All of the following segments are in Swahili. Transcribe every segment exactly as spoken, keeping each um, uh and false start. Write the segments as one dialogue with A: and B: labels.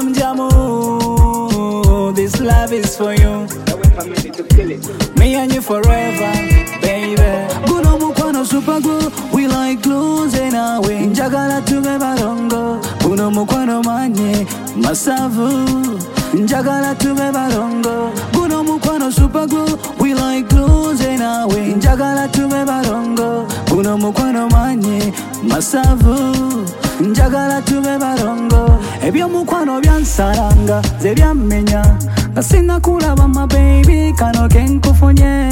A: I'm Jamu, this love is for you. Me and you forever, baby. Guno mukwano super glue, we like glues in our way. Njagala tube barongo, guno mukwano manye masavu. Njagala tube barongo, guno mukwano super glue, we like glues in our way. Njagala tube barongo, guno mukwano manye masavu. Njagala tube barongo, ebyo mukwano byansaranga, ze byammenya. Nasinga kulaba my baby, kano kenkufunye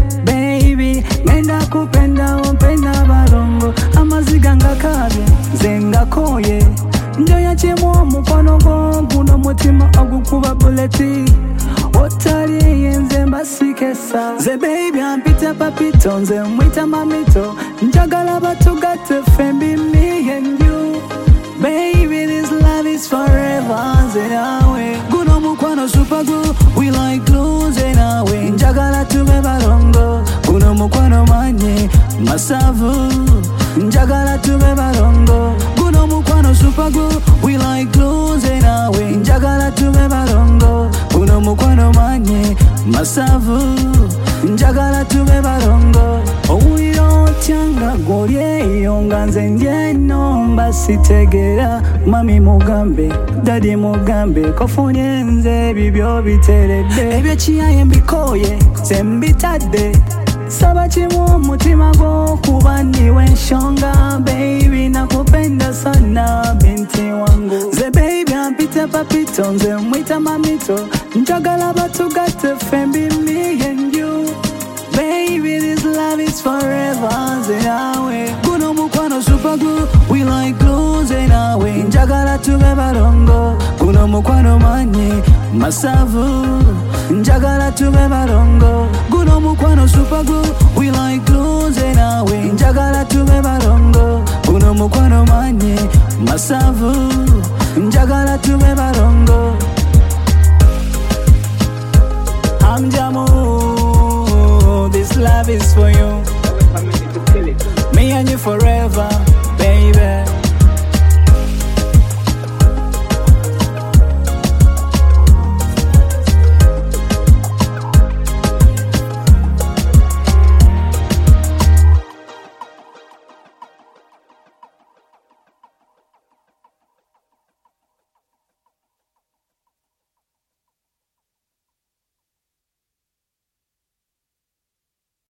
A: baby, ngenda kupenda upenda barongo, amaziga ngakabye zenga koye, njoya chemo mukwano gwo guno mutima ogukuba buleti, otali yenze mbasikesa ze baby ampita papito nze mwita mamito, njagala batugate fembi me and you baby, this love is forever nze nawe. Guno mukwano super glue, we like glues in our way. Njagala tube barongo, guno mukwano manye masavu. Njagala tube barongo, guno mukwano super glue, we like glues in our way. Njagala tube barongo, guno mukwano manye masavu. Njagala tube barongo, owulira otyanga gwolyeyo nga nze ndyeno mbasitegera. Mami mugambe, dadi mugambe, kofunye nze ebibyo biteredde. Ebyekiyaye mbikoye, nze mbitadde. Saba kimu omutima gwo kuba niwe nshonga. Baby nakupenda sana binti wangu. Ze baby ampita papito, nze mwita mamito. Njagala batugate fembi me and you baby, this love is forever nze nawe. Guno mukwano super glue, we like glues in our way. Njagala tube barongo, guno mukwano manye masavu. Njagala tube barongo, guno mukwano super glue, we like glues in our way. Njagala tube barongo, guno mukwano manye masavu. Njagala tube barongo. I'm Jamu, this love is for you. Me and you forever.